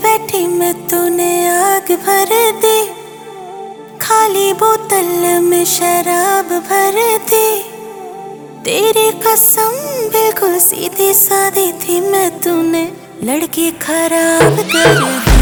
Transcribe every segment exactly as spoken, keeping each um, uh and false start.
बैठी मैं तूने आग भर दी, खाली बोतल में शराब भर दी। तेरी कसम बिल्कुल सीधी सादी थी, मैं तूने लड़की खराब कर दी।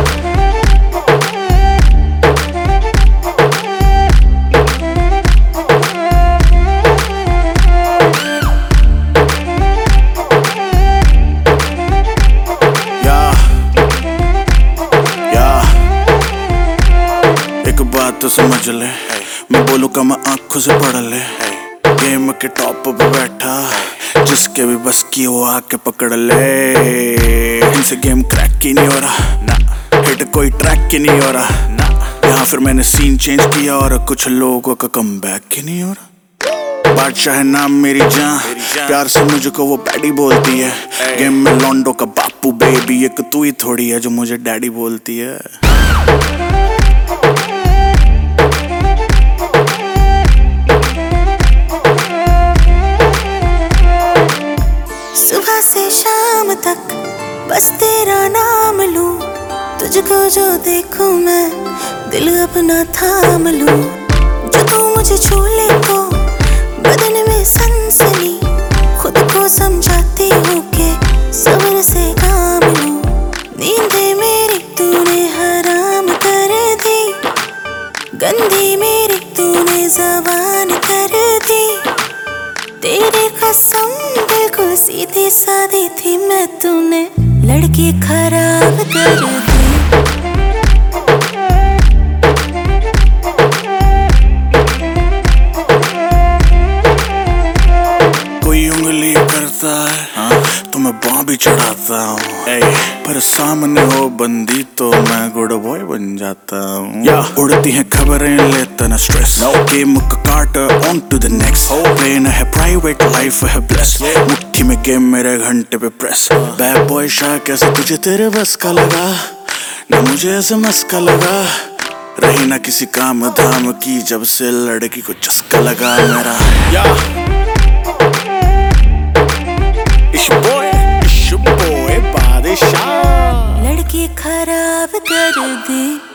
बात तो समझ ले, मैं बोलूँ का मैं आंखों से पढ़ ले। गेम के टॉप पे बैठा, जिसके भी बस की वो आके पकड़ ले। इनसे गेम क्रैक ही नहीं हो रहा ना, हिट कोई ट्रैक ही नहीं हो रहा ना। यहाँ फिर मैंने सीन चेंज किया और कुछ लोगों का कम बैक ही नहीं हो रहा। बादशाह है नाम मेरी जान, प्यार से मुझको वो पैडी बोलती है। गेम में लॉन्डो का बापू बेबी, एक तू ही थोड़ी है जो मुझे डैडी बोलती है। सुबह से शाम तक बस तेरा नाम लूं, तुझको जो देखूं मैं दिल अपना थाम लूं। जो तू मुझे छू ले तो बदन में सनसनी, खुद को समझाती हूँ कि सब्र से काम लूं। नींदें मेरी तूने हराम कर दी, गंदी मेरी तूने ज़बान कर दी। तेरी कसम बिल्कुल सीधी सादी थी, मैं तूने लड़की खराब कर दी। कोई उंगली करता है हाँ, तो मैं बाँ भी चढ़ाता हूँ, पर सामने हो बंदी तो मैं गुड बॉय बन जाता हूँ। या उड़ती हैं खबरें लेता ना स्ट्रेस, गेम का काट on to the next. Plane है प्राइवेट, लाइफ है ब्लेस, मुट्ठी में गेम मेरे घंटे पे प्रेस। बैड बॉय शाह कैसे तुझे तेरे बस का लगा, ना मुझे ऐसे मस्का लगा। रही ना किसी काम धाम की जब से लड़की को चस्का लगा मेरा। या इश बॉय इश बॉय बादशाह, लड़की खराब कर दी।